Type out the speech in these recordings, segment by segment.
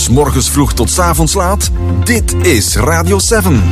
morgens vroeg tot 's avonds laat? Dit is Radio 7.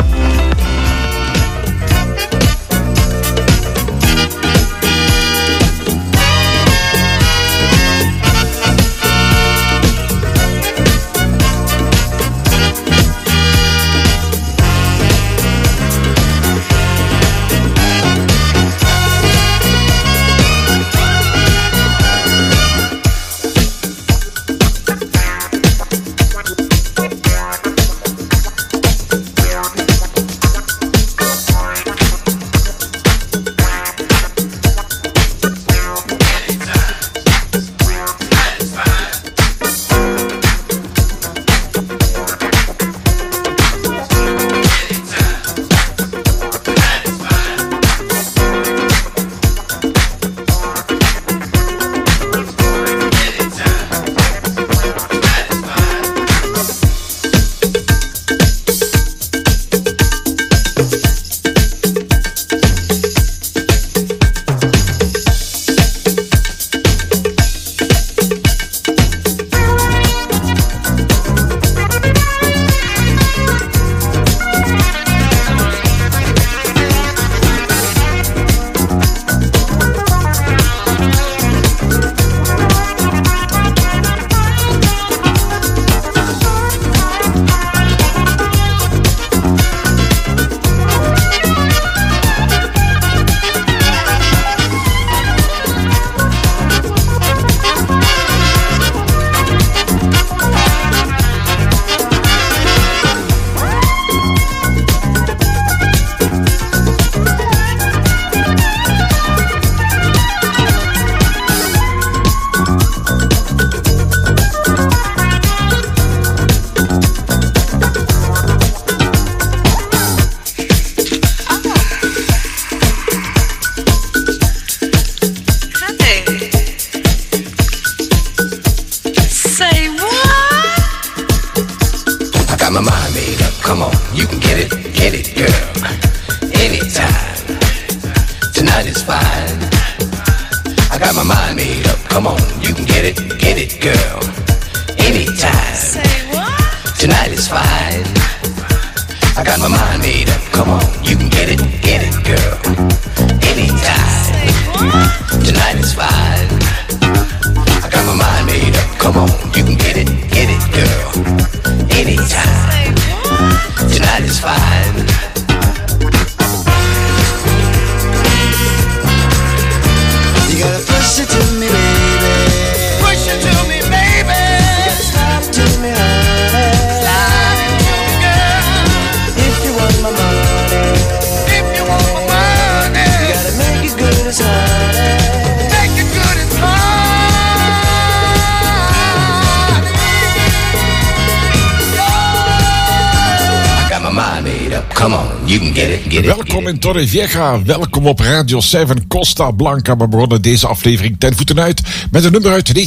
Welkom in Torrevieja, welkom op Radio 7 Costa Blanca. We begonnen deze aflevering ten voeten uit met een nummer uit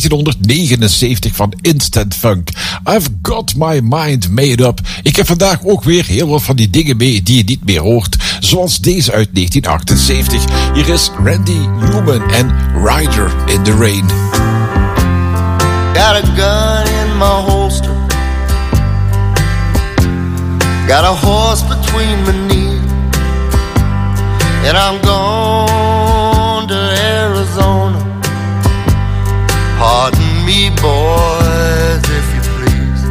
1979 van Instant Funk. I've got my mind made up. Ik heb vandaag ook weer heel wat van die dingen mee die je niet meer hoort, zoals deze uit 1978. Hier is Randy Newman en Rider in the Rain. Got a gun in my holster, got a horse between my knees, and I'm going to Arizona. Pardon me, boys, if you please.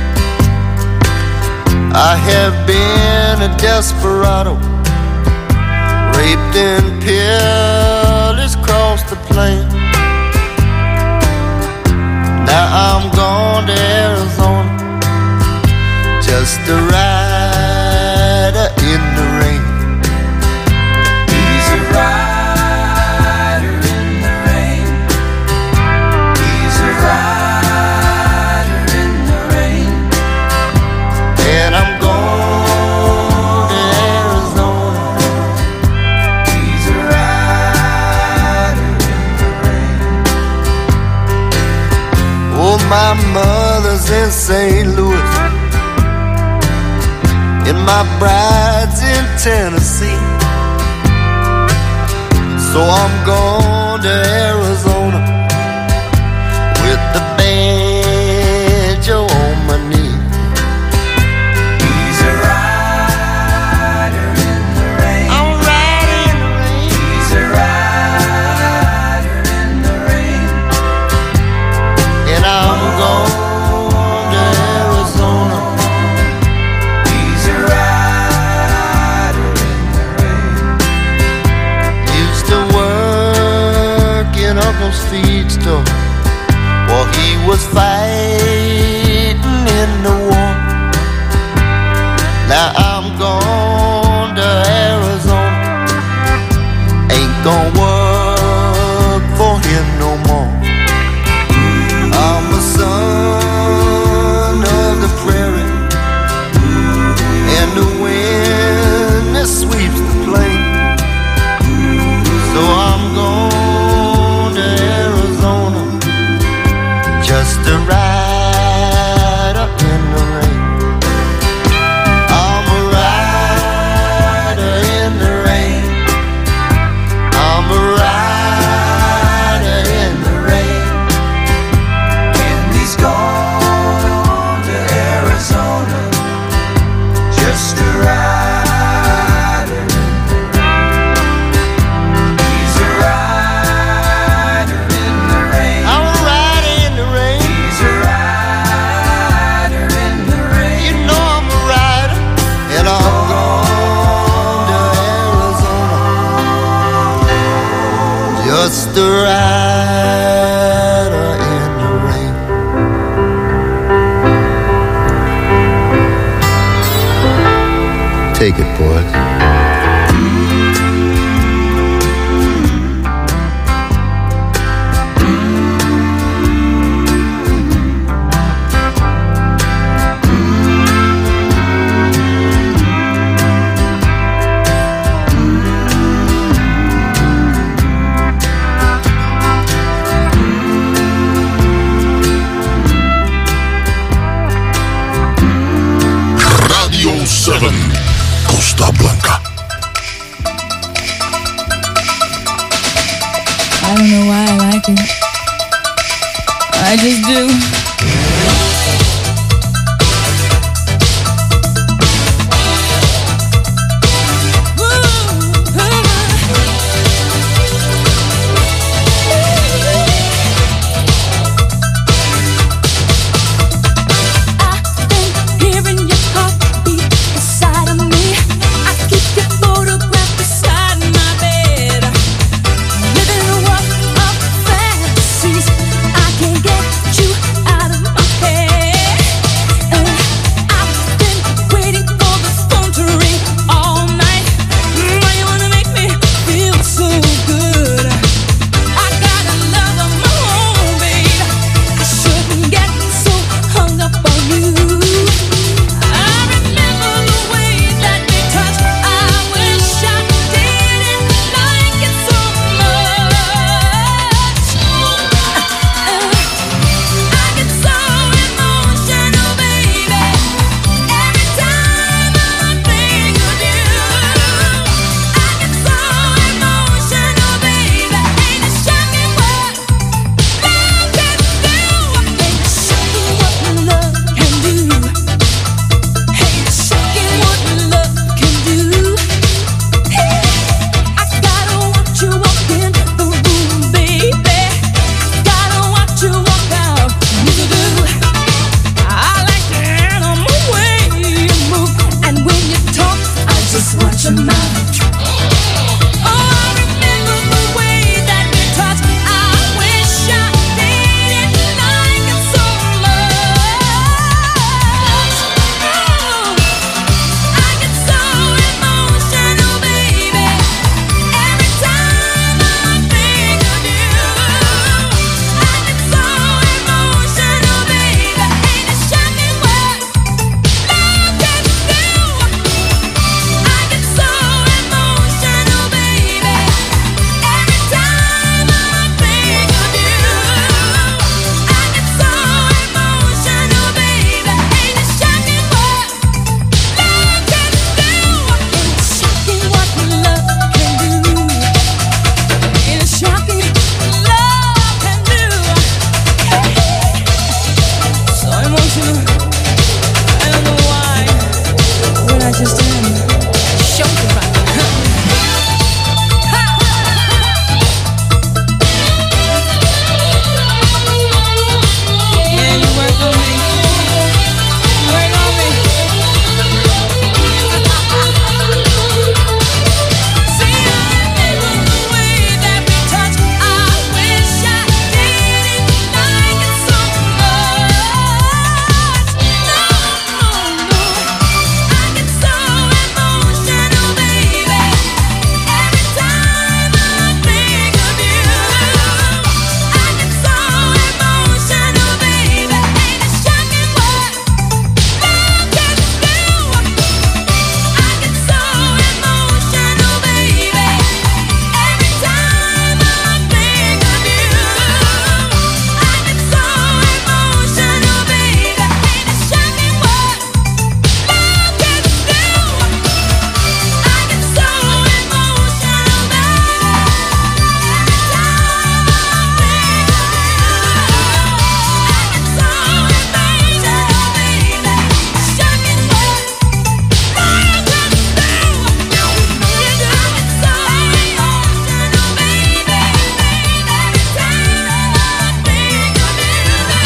I have been a desperado, raped and pillaged across the plain. Now I'm going to Arizona, just a rider in the rain. He's a rider in the rain. He's a rider in the rain. And I'm going to Arizona. He's a rider in the rain. Oh, my mother's in St. Louis, and my bride's in Tennessee. So I'm going to Arizona with the banjo on my knee. gone to Arizona. Ain't gonna work for him no more. I'm a son of the prairie, and the wind that sweeps the plain. So I'm going to Arizona just to ride up in the rain. I'm a rider in the rain. I'm a rider in the rain. And he's gone to Arizona just to ride. Just a rider in the rain. Take it, boys. Costa Blanca. I don't know why I like it. I just do.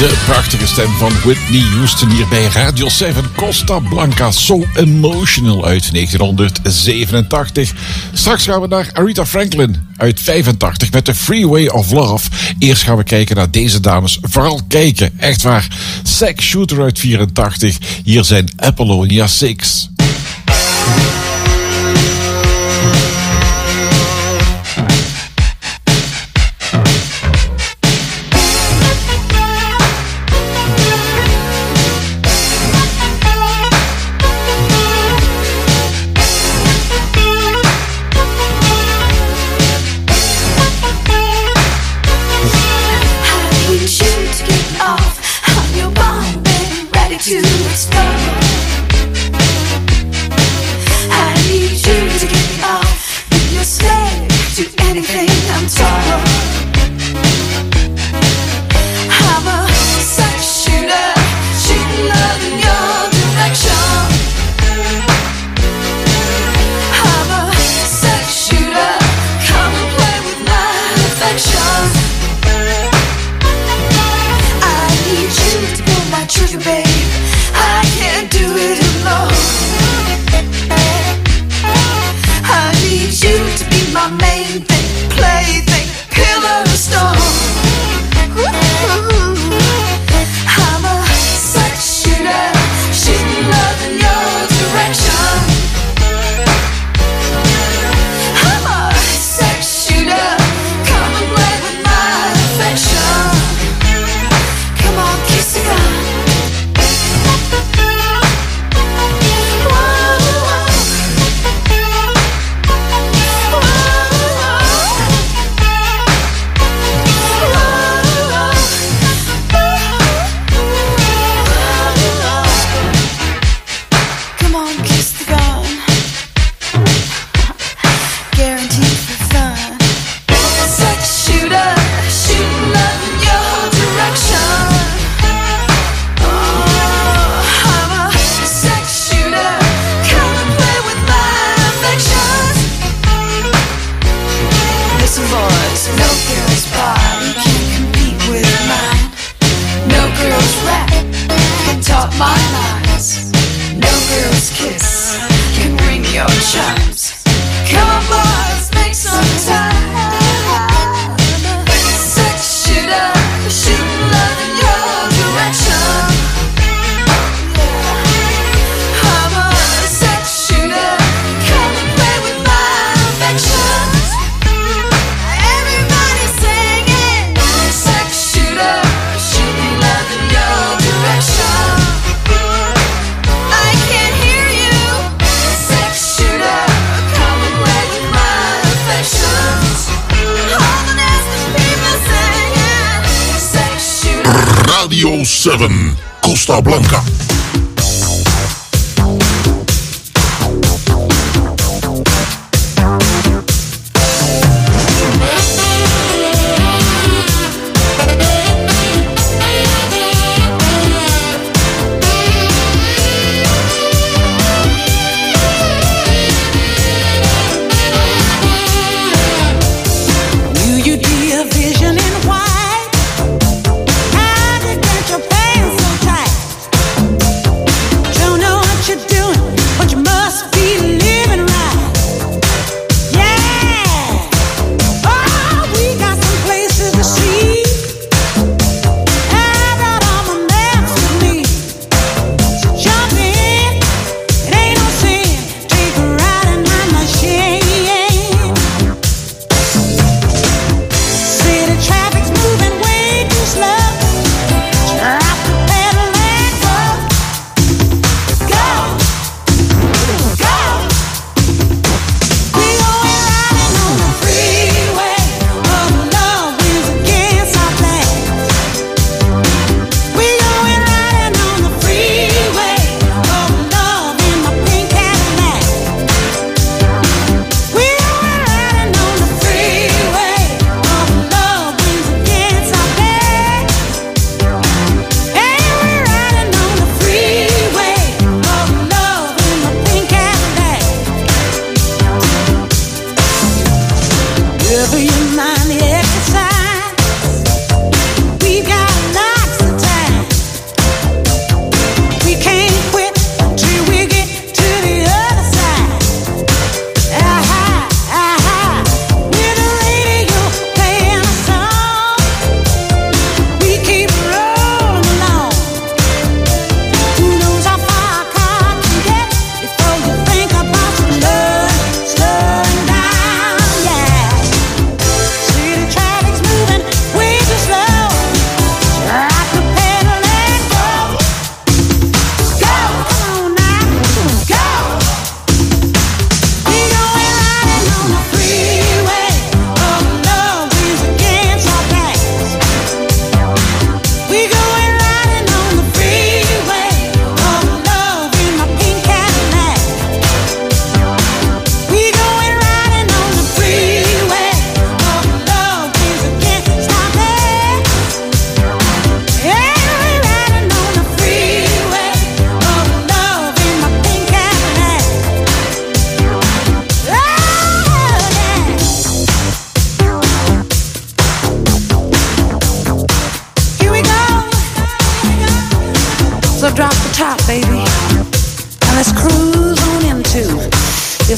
De prachtige stem van Whitney Houston hier bij Radio 7 Costa Blanca. So Emotional uit 1987. Straks gaan we naar Aretha Franklin uit 85 met de Freeway of Love. Eerst gaan we kijken naar deze dames. Vooral kijken, echt waar. Sex Shooter uit 84. Hier zijn Apollonia 6. Radio 7 Costa Blanca. Vision in white, how did you get your pants so tight?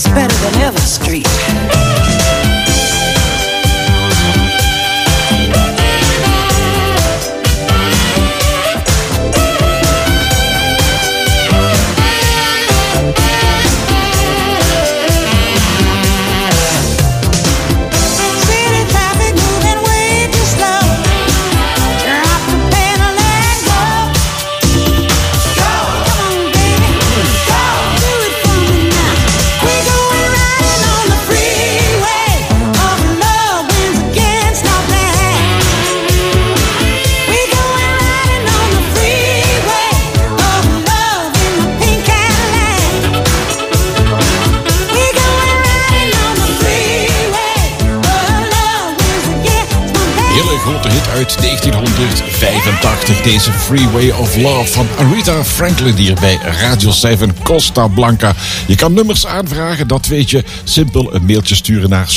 It's better than ever street. Uit 1985, deze Freeway of Love van Aretha Franklin hier bij Radio 7 Costa Blanca. Je kan nummers aanvragen, dat weet je. Simpel een mailtje sturen naar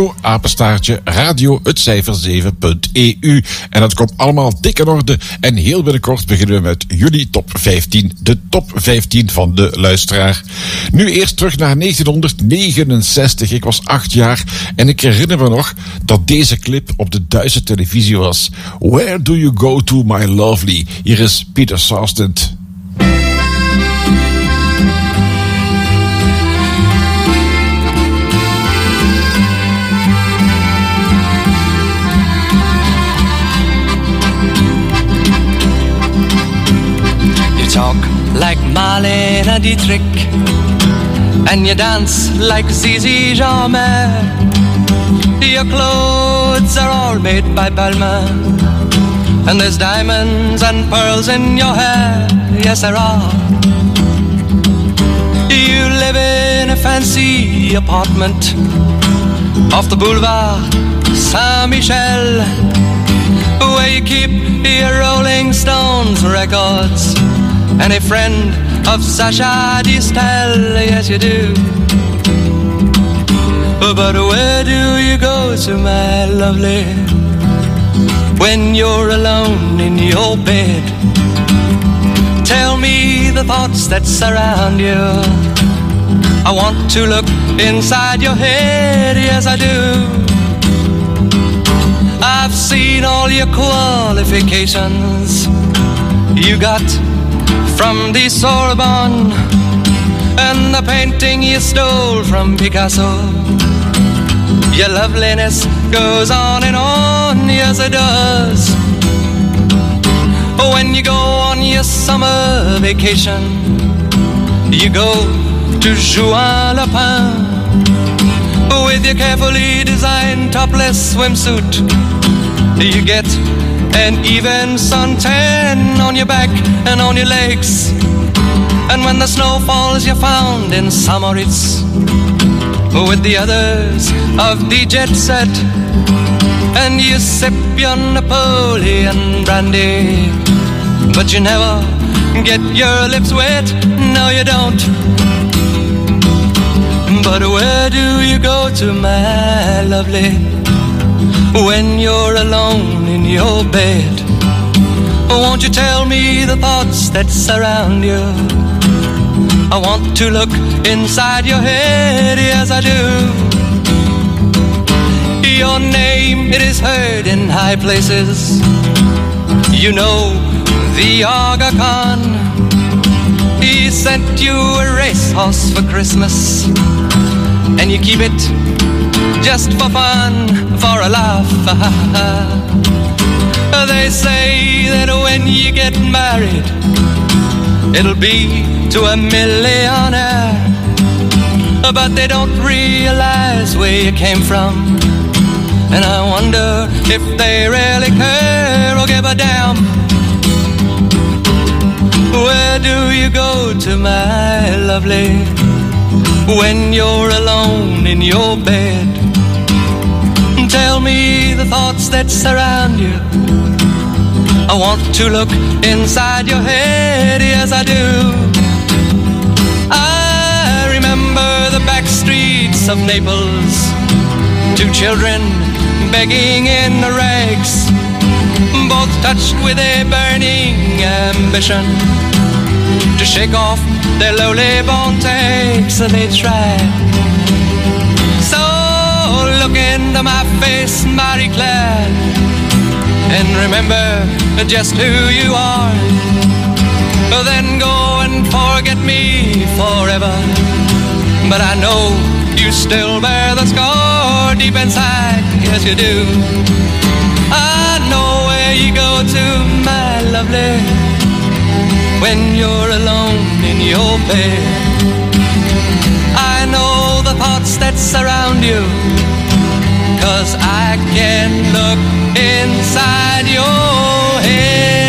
studio@radio7.eu. En dat komt allemaal dik in orde. En heel binnenkort beginnen we met jullie top 15. De top 15 van de luisteraar. Nu eerst terug naar 1969. Ik was 8 jaar en ik herinner me nog dat deze clip op de Duitse televisie was. Where do you go to, my lovely? Hier is Peter Sarstedt. You talk like Marlene Dietrich, and you dance like Zizi Jeanmaire. Your clothes are all made by Balmain, and there's diamonds and pearls in your hair. Yes, there are. You live in a fancy apartment off the boulevard Saint-Michel, where you keep your Rolling Stones records and a friend of Sacha Distel. Yes, you do. But where do you go to, my lovely, when you're alone in your bed? Tell me the thoughts that surround you. I want to look inside your head, yes I do. I've seen all your qualifications you got from the Sorbonne, and the painting you stole from Picasso. Your loveliness goes on and on, yes it does. When you go on your summer vacation, you go to Juan-le-Pin with your carefully designed topless swimsuit. You get an even suntan on your back and on your legs. And when the snow falls, you're found in Samoritz with the others of the jet set, and you sip your Napoleon brandy, but you never get your lips wet, no you don't. But where do you go to, my lovely, when you're alone in your bed? Won't you tell me the thoughts that surround you? I want to look inside your head, yes I do. Your name, it is heard in high places. You know the Aga Khan, he sent you a racehorse for Christmas, and you keep it just for fun, for a laugh. They say that when you get married, it'll be to a millionaire, but they don't realize where you came from, and I wonder if they really care or give a damn. Where do you go to, my lovely, when you're alone in your bed? Tell me the thoughts that surround you. I want to look inside your head, yes I do. I remember the back streets of Naples, two children begging in the rags, both touched with a burning ambition to shake off their lowly born takes. They tried, hand to my face, Marie-Claire, and remember just who you are. Then go and forget me forever. But I know you still bear the scar deep inside, yes you do. I know where you go to, my lovely, when you're alone in your bed. I know the thoughts that surround you, 'cause I can look inside your head.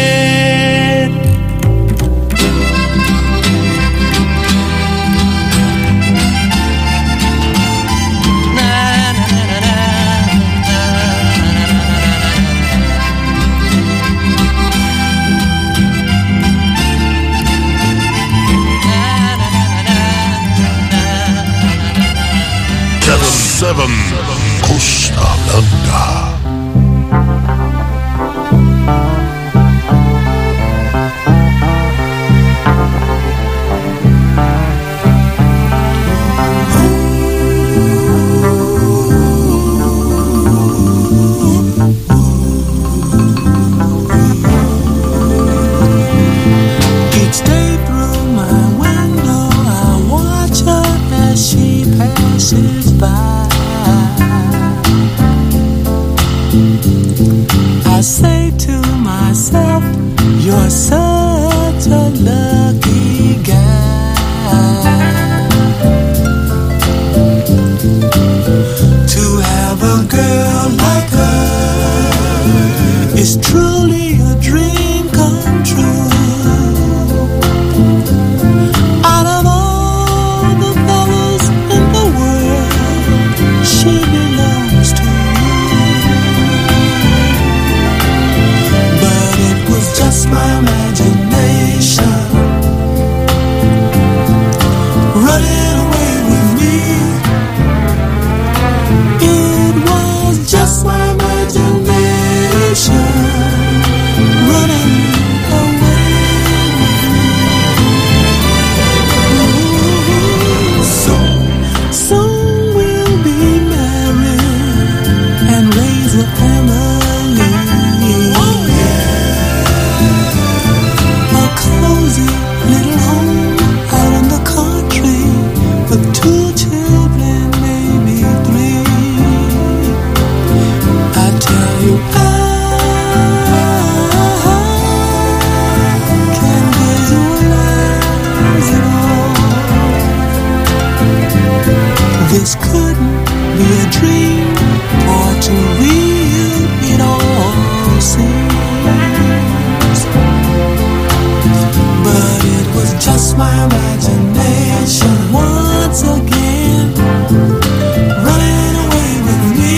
Seven Costa Blanca. Each day through my window I watch her as she passes by. I say to myself, you're such a lucky guy to have a girl like her. Is truly a dream come true. Out of all the fellas in the world, she belongs to just my imagination running away with me. It was just my imagination running away with me. Soon we'll be married and raise a family. Oh yeah. A cozy little home out in the country with 2 children, maybe 3. I tell you, I can't visualize it all. This couldn't be a dream, or too real it all seems. But it was just my imagination once again running away with me.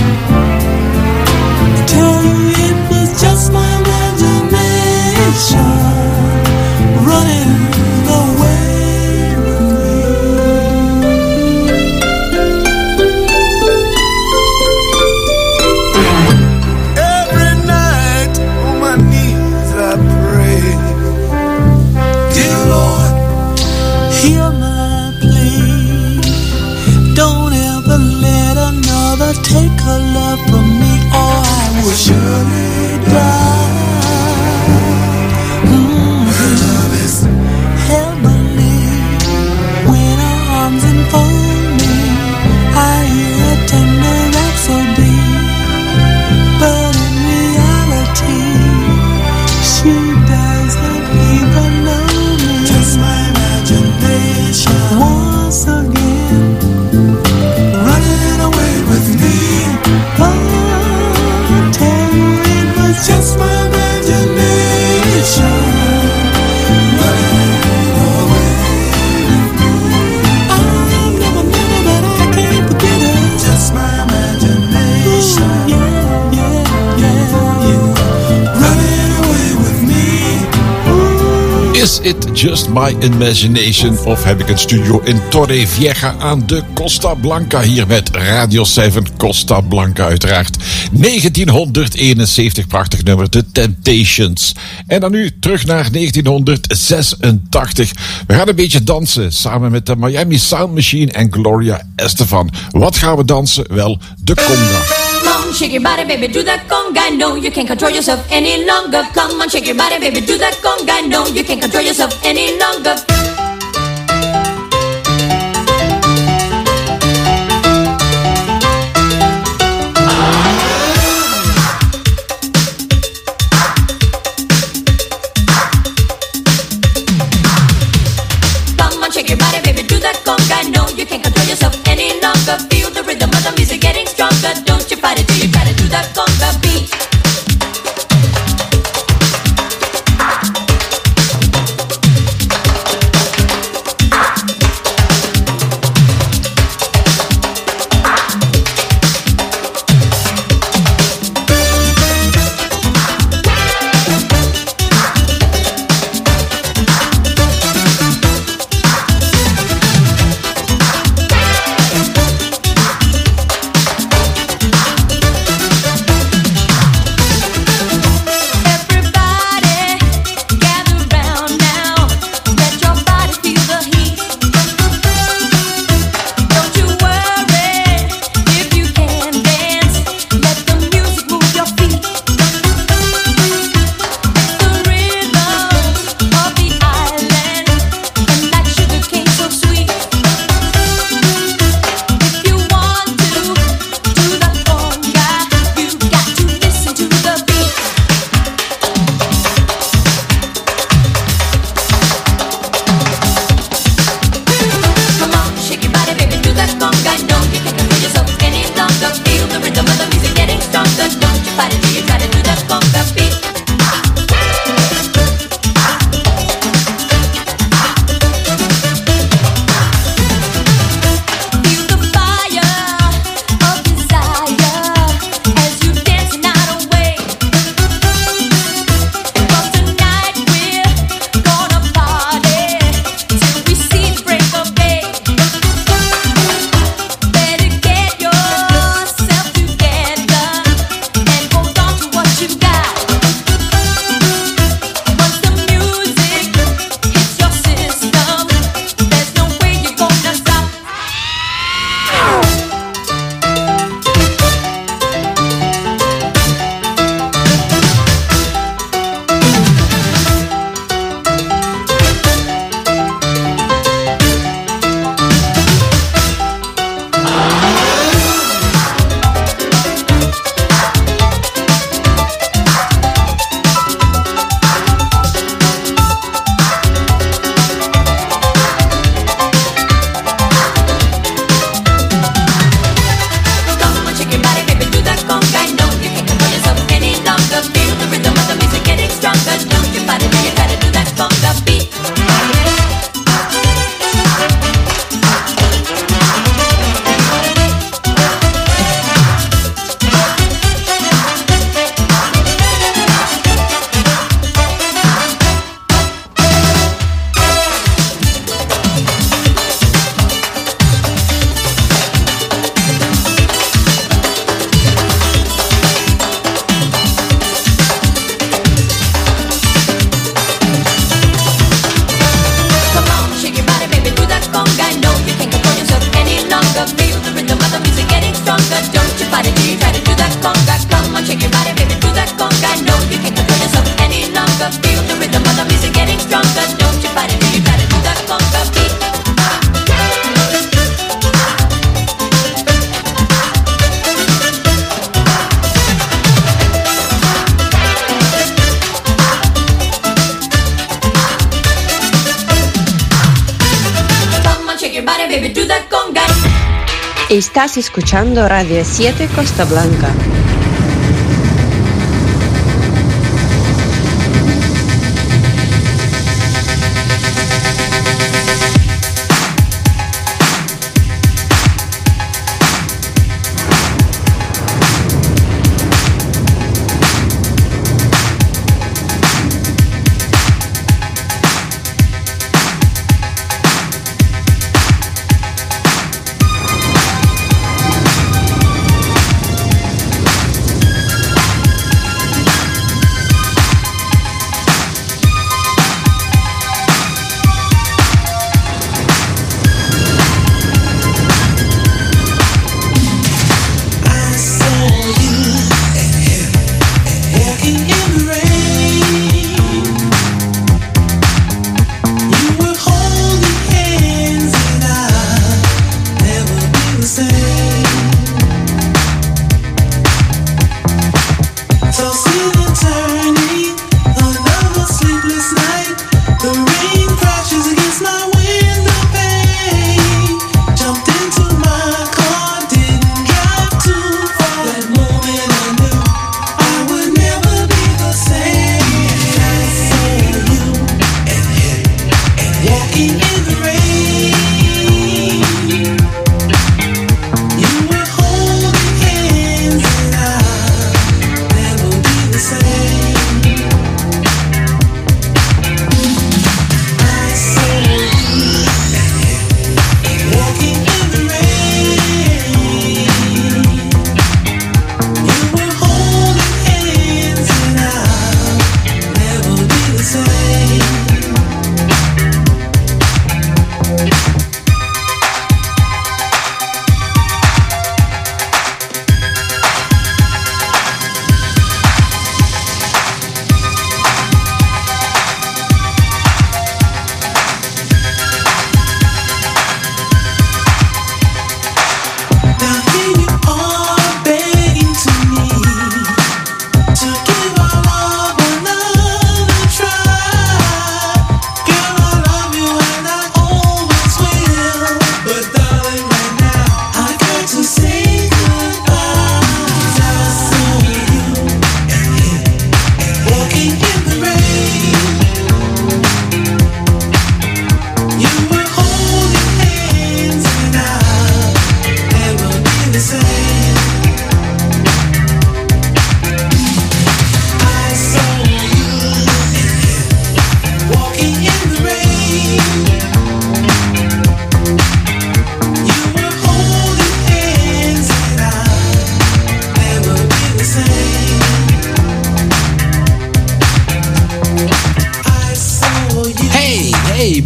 I tell you, it was just my imagination running away with me. Every night on my knees I pray, dear Lord, hear my plea. Don't ever let another take her love from me, or I will surely die. Her love is heavenly. When her arms enfold me, I hear a tender rhapsody. But in reality, she doesn't even know me. Just my imagination once again running away with me. Oh, tell you it was Is it just my imagination? Of heb ik een studio in Torrevieja aan de Costa Blanca? Hier met Radio 7 Costa Blanca uiteraard. 1971, prachtig nummer, The Temptations. En dan nu terug naar 1986. We gaan een beetje dansen samen met de Miami Sound Machine en Gloria Estefan. Wat gaan we dansen? Wel, de conga. Come on, shake your body, baby, do that conga. No, you can't control yourself any longer. Come on, shake your body, baby, do that conga. No, you can't control yourself any longer. Come on, shake your body, baby, do that conga. No, you can't control yourself any longer. Feel the rhythm of the music getting stronger. Don't you fight it till you try to do that conga beat. Estás escuchando Radio 7 Costa Blanca.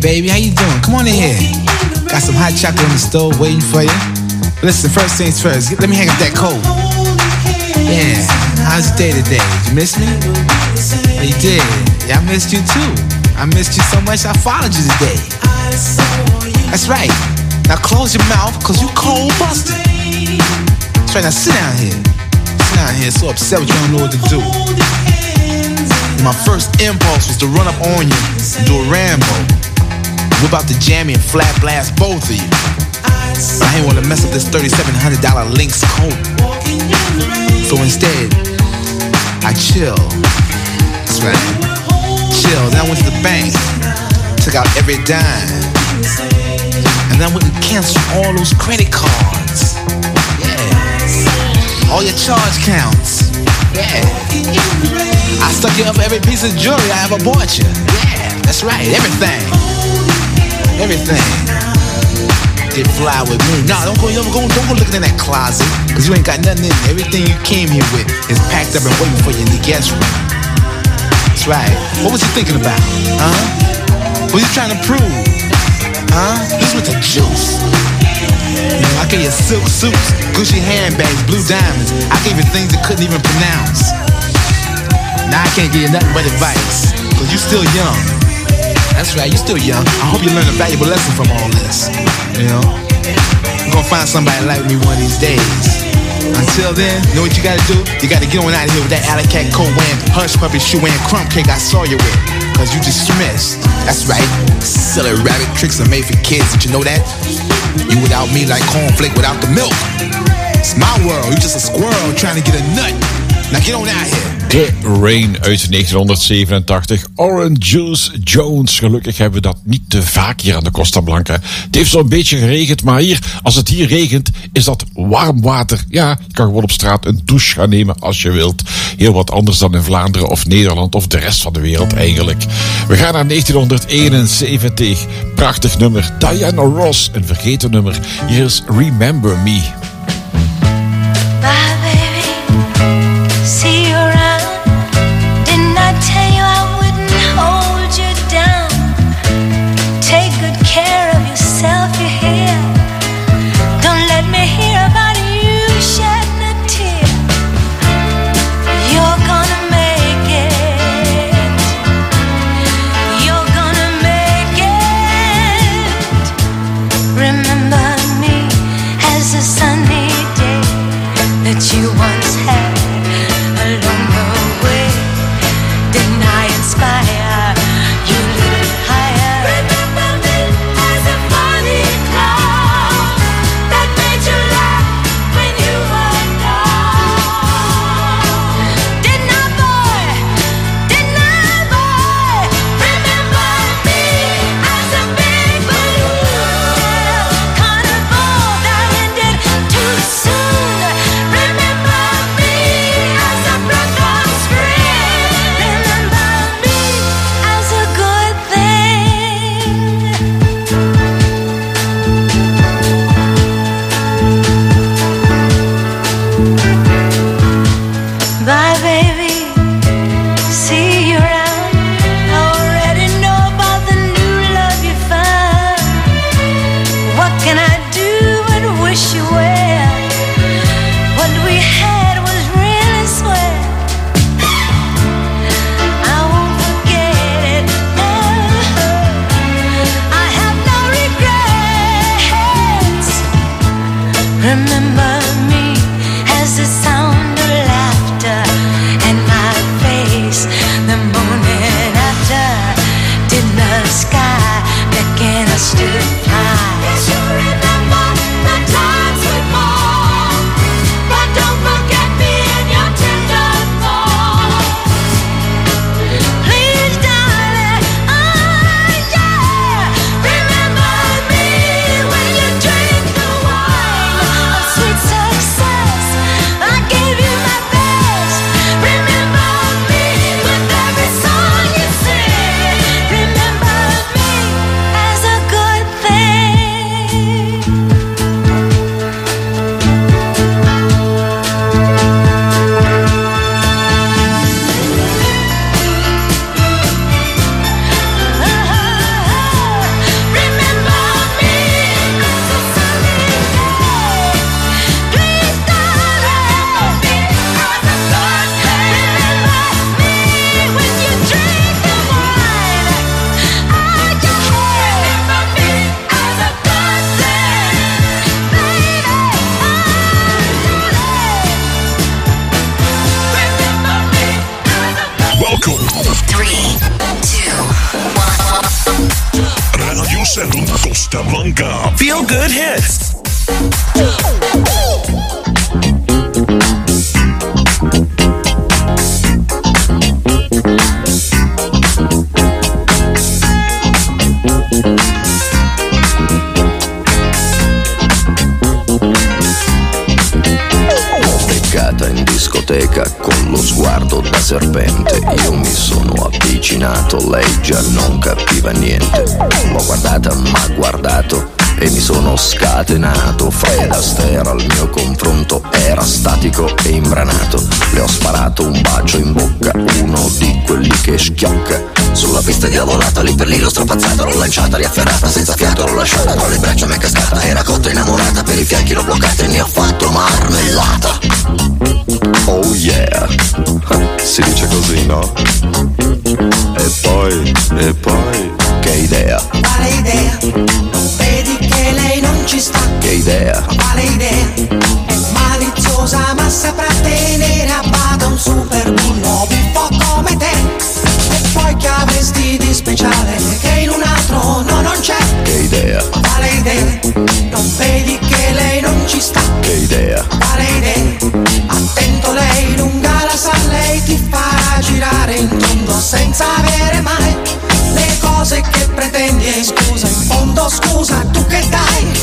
baby. How you doing? Come on in here. Got some hot chocolate on the stove waiting for you. But listen, first things first. Let me hang up that coat. Yeah. How's your day today? Did you miss me? Oh, you did. Yeah, I missed you too. I missed you so much I followed you today. That's right. Now close your mouth, cause you cold busted. That's right, now sit down here. Sit down here, so upset with you, don't know what to do. My first impulse was to run up on you and do a Rambo. Whip out the jammy and flat blast both of you. But I ain't wanna mess up this $3,700 Lynx coat. So instead, I chill. That's right. Chill. Then I went to the bank, took out every dime, and then I went and canceled all those credit cards. Yeah. All your charge counts. Yeah. I stuck you up for every piece of jewelry I ever bought you. Yeah, that's right. Everything. Everything. Did fly with me. No, don't go looking in that closet, cause you ain't got nothing in there. Everything you came here with is packed up and waiting for you in the guest room. That's right. What was you thinking about? Huh? What you trying to prove? Huh? This was the juice. You know, I gave you silk suits, Gucci handbags, blue diamonds. I gave you things that couldn't even pronounce. Now I can't give you nothing but advice, cause you still young. That's right, you still young. I hope you learn a valuable lesson from all this. You know, you're gonna find somebody like me one of these days. Until then, you know what you gotta do? You gotta get on out of here with that alley cat coat wearing, hush puppy shoe wearing, crumb cake I saw you with. Cause you dismissed. That's right. Silly rabbit tricks are made for kids. Did you know that? You without me like cornflake without the milk. It's my world. You just a squirrel trying to get a nut. Now get on out here. The Rain uit 1987. Orange Juice Jones. Gelukkig hebben we dat niet te vaak hier aan de Costa Blanca. Het heeft zo'n beetje geregend, maar hier, als het hier regent, is dat warm water. Ja, je kan gewoon op straat een douche gaan nemen als je wilt. Heel wat anders dan in Vlaanderen of Nederland of de rest van de wereld eigenlijk. We gaan naar 1971. Prachtig nummer. Diana Ross, een vergeten nummer. Hier is Remember Me. Thing. Good hits. In discoteca con lo sguardo da serpente, io mi sono avvicinato, lei già non capiva niente. L'ho guardata, m'ha guardato e mi sono scatenato. Fred Astaire al mio confronto era statico e imbranato. Le ho sparato un bacio in bocca, uno di quelli che schiocca. Sulla pista diavolata, lì per lì l'ho strapazzata, l'ho lanciata, riafferrata, senza fiato l'ho lasciata, tra le braccia m'è cascata, era cotta innamorata, per i fianchi l'ho bloccata e ne ho fatto marmellata. Oh yeah, si dice così, no? E poi, che idea? Quale idea? Non vedi che lei non ci sta? Che idea? Quale idea? È maliziosa ma saprà tenere a bada un super bullo buffo come te. E poi che avresti di speciale che in un altro no, non c'è? Che idea? Quale idea? Non vedi che lei non ci sta? Che idea? Quale idea? Attento, lei lunga la sa, lei ti farà girare in tondo senza avere mai le cose che pretendi. E scusa, in fondo scusa, tu che dai?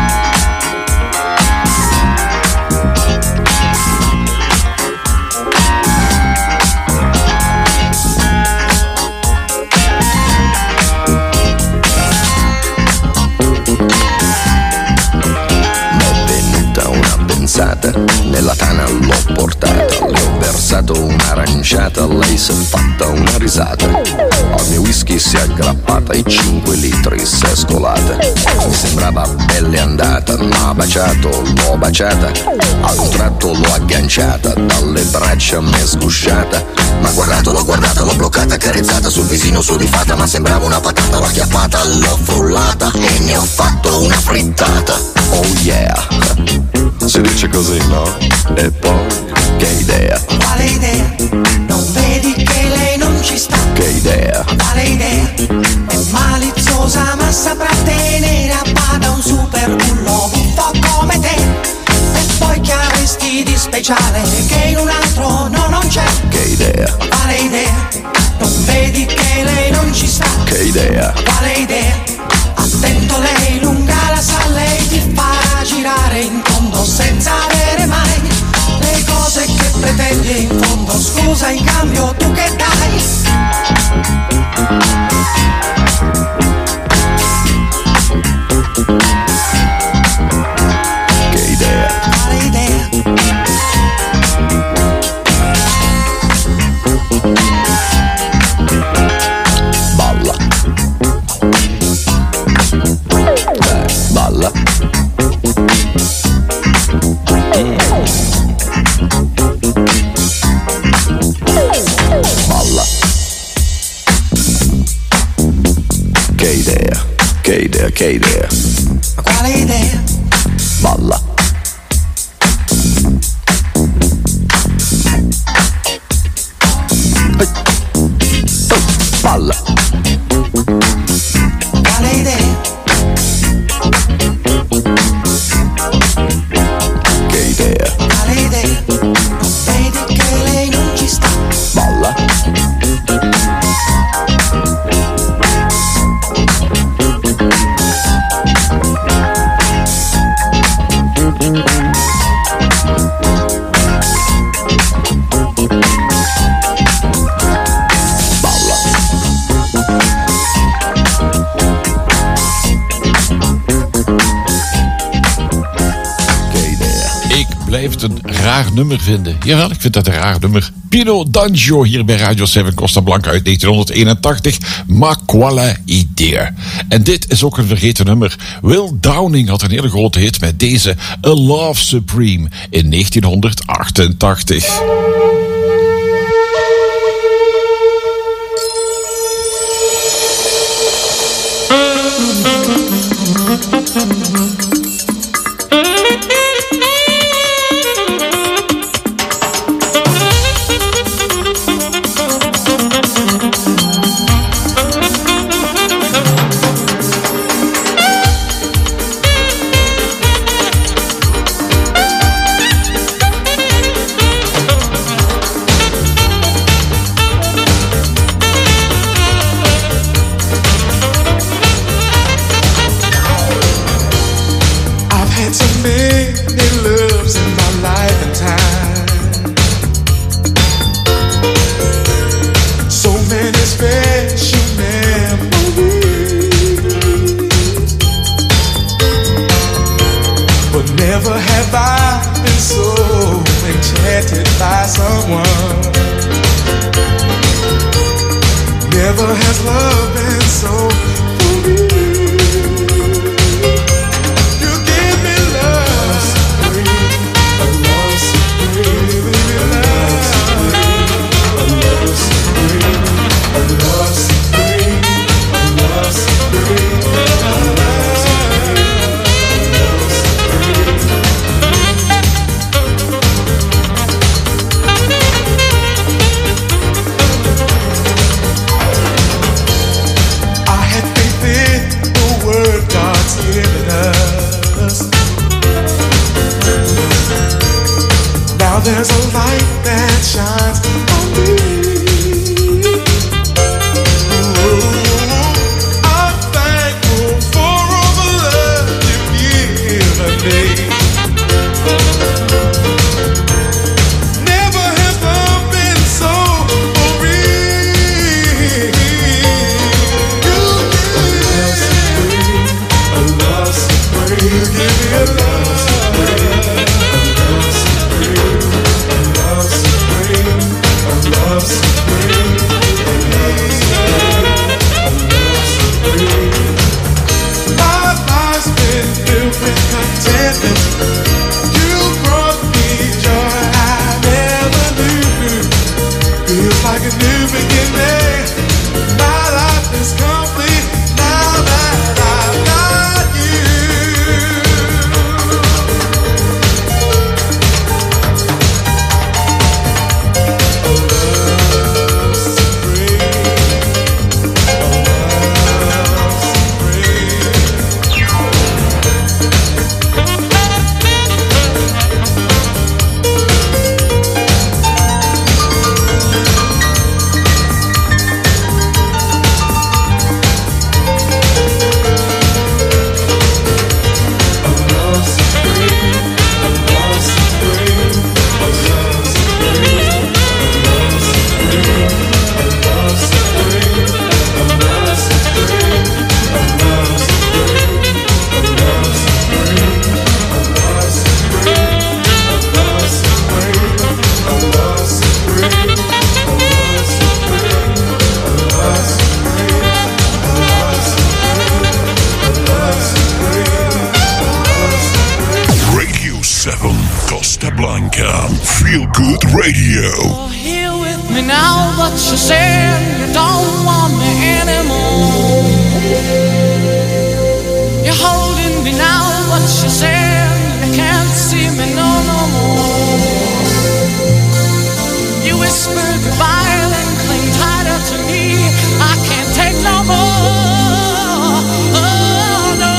Nella tana l'ho portata, le ho versato un'aranciata, lei si è fatta una risata. Al mio whisky si è aggrappata, i 5 litri si è scolata. Mi sembrava belle andata, m'ha baciato, l'ho baciata. Ad un tratto l'ho agganciata, dalle braccia m'è sgusciata. M'ha guardato, l'ho guardata, l'ho bloccata, carezzata sul visino sudifata. Ma sembrava una patata, l'ho acchiappata, l'ho frullata e ne ho fatto una frittata. Oh yeah, si dice così, no? E poi, che idea? Quale idea? Non vedi che lei non ci sta? Che idea? Quale idea? È maliziosa ma saprà tenere a bada un super bullo buffo come te. E poi che avresti di speciale che in un altro no, non c'è? Che idea? Quale idea? Non vedi che lei non ci sta? Che idea? Quale idea? Attento, lei lunga la sa, lei ti farà girare in tondo senza avere mai le cose che pretendi. E in fondo scusa, in cambio tu che dai? Che idea? Quale idea? Balla. Balla. Balla. Che idea? Che idea? Che idea? Ma quale idea? Balla. Balla. Quale idea? Che idea? Quale idea? Non vedi che lei non ci sta? Balla. Blijf het een raar nummer vinden. Jawel, ik vind dat een raar nummer. Pino D'Angio hier bij Radio 7 Costa Blanca uit 1981. Ma quale idea. En dit is ook een vergeten nummer. Will Downing had een hele grote hit met deze A Love Supreme in 1988. have I been so enchanted by someone? Never has love been so for me. You give me love supreme, a love supreme, a love supreme, a love supreme, a love supreme, a love supreme, a love supreme. Now there's a light that shines on me. Ooh, I'm thankful for all the love you've given me. Never has love been so for real. You give me a love supreme. You give me a love supreme. Like a new beginning, my life is complete now that I've got you. Love supreme, Feel Good Radio. You're here with me now, but you said you don't want me anymore. You're holding me now, but you said you can't see me no more. You whispered goodbye, then cling tighter to me. I can't take no more. Oh no.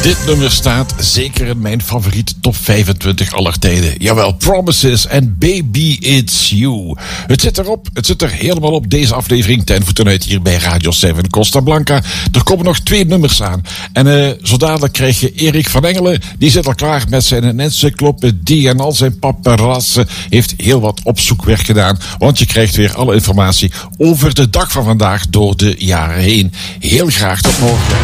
Dit nummer staat zeker in mijn favoriete top 25 aller tijden. Jawel, Promises en Baby It's You. Het zit erop, het zit er helemaal op deze aflevering. Ten voeten uit hier bij Radio 7 Costa Blanca. Er komen nog 2 nummers aan. En zo dadelijk krijg je Erik van Engelen. Die zit al klaar met zijn encyclopedie en al zijn paparazzen. Heeft heel wat opzoekwerk gedaan. Want je krijgt weer alle informatie over de dag van vandaag door de jaren heen. Heel graag tot morgen.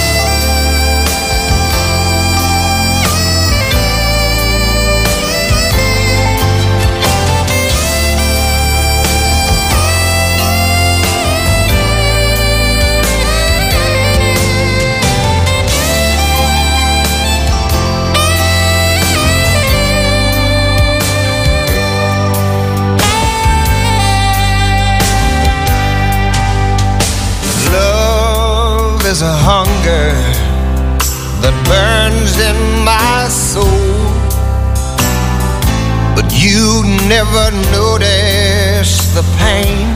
There's a hunger that burns in my soul, but you never notice the pain.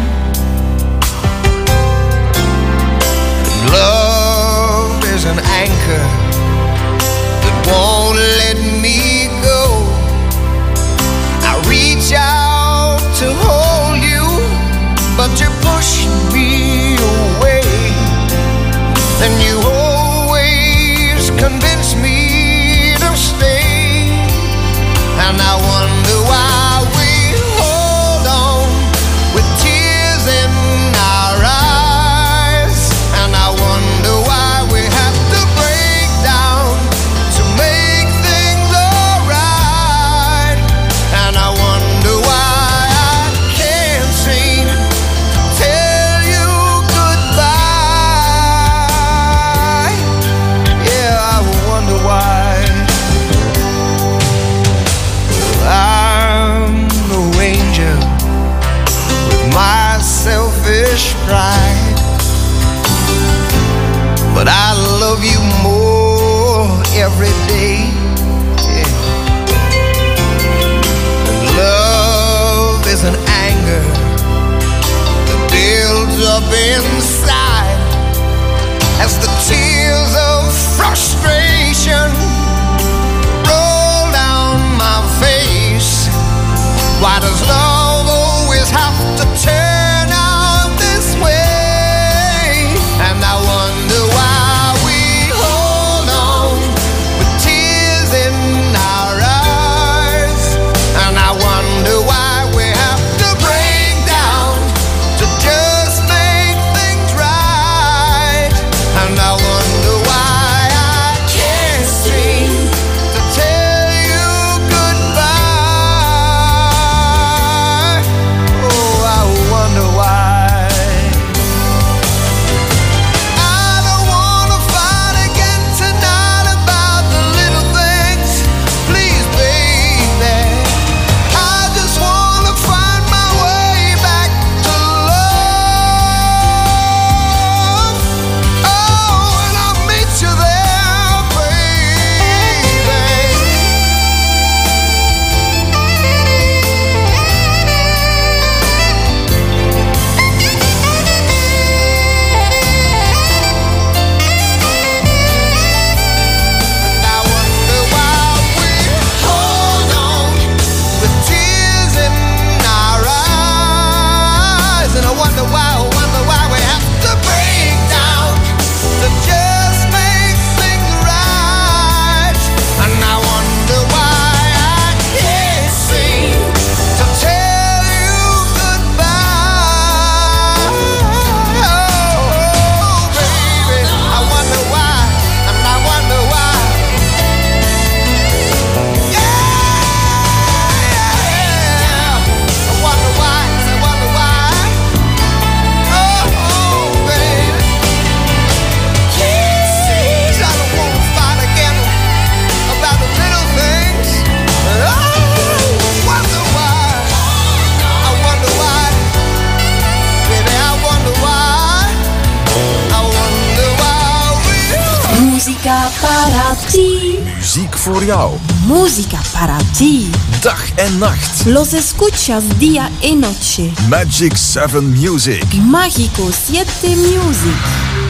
And love is an anchor that won't let me go. I reach out to hold you, but you push me away. And you always convince me to stay. And I wonder why we hold on with tears in our eyes. And I wonder why we have to break down to make things alright. And I wonder why I can't seem to tell you goodbye. Why I'm no angel with my selfish pride, but I love you more every day. Yeah. And love is an anger that builds up inside as the tears of frustration roll down my face. Why does love always have to turn out this way? And I wonder why we hold on with tears in our eyes. And I wonder why we have to break down to just make things right. And I wonder why I can't seem to tell you goodbye. Oh, I wonder why. I don't wanna fight again tonight about the little things. Please, baby, I just wanna find my way back to love. Oh, and I'll meet you there, baby. And I wonder why we hold on with tears in our eyes. And I wonder why we have to break down to just make things right. And I wonder why I can't seem to tell you goodbye. Oh, baby, I wonder why, and I wonder why. Yeah, I wonder why, and I wonder why. Oh, baby, I don't wanna fight again about the little things. Oh, wonder why. I wonder why. Baby, I wonder why. I wonder why we Musica para ti. Muziek voor jou. Música para ti. Dag en nacht. Los escuchas día y noche. Magic 7 Music. Mágico 7 Music.